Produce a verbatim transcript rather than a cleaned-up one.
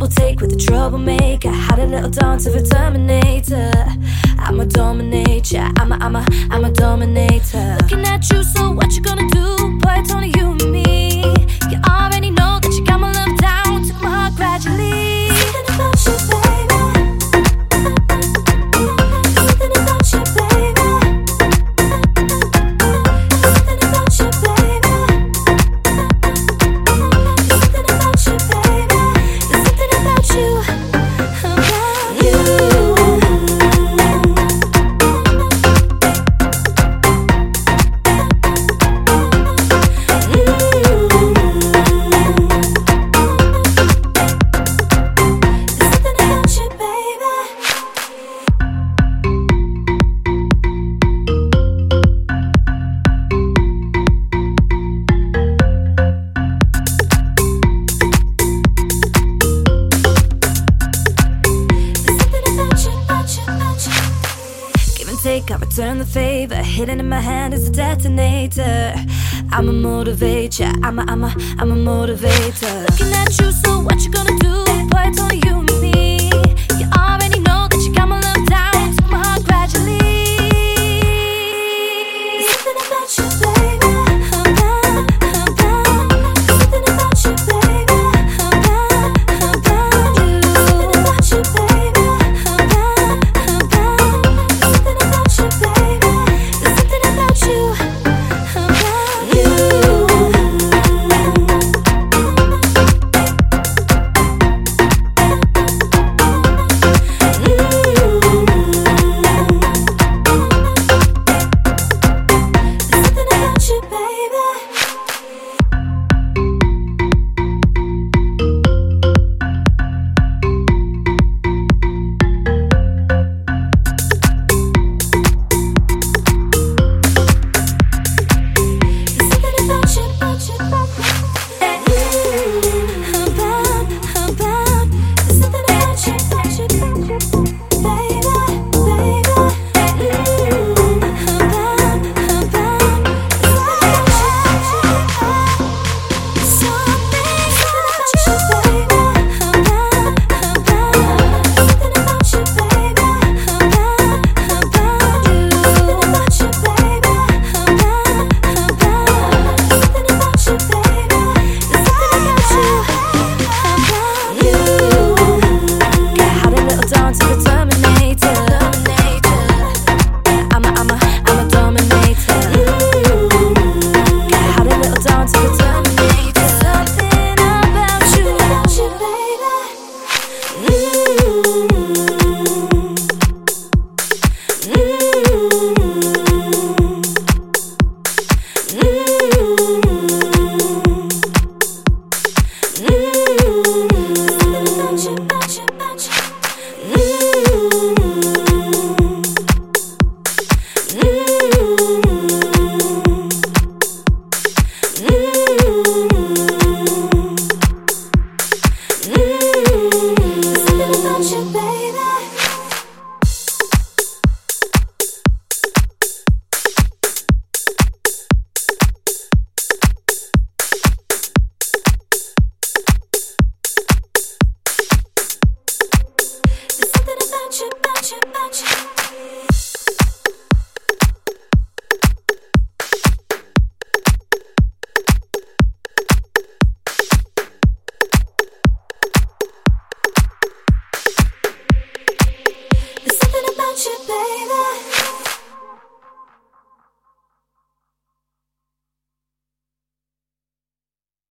double take with a troublemaker. Had a little dance of a terminator. I'm a dominator, I'm a, I'm a, I'm a dominator. Looking at you, so what you gonna do? Boy, it's only you and me. You already know that you got my love down. Took my heart gradually. Something about you, baby. Something about you, baby. Something about you, baby. Something about you, baby. There's something about you, about you. Take, I return the favor. Hidden in my hand is a detonator. I'm a motivator. I'm a, I'm a, I'm a motivator. Looking at you, so what you gonna do? Boy, it's only you.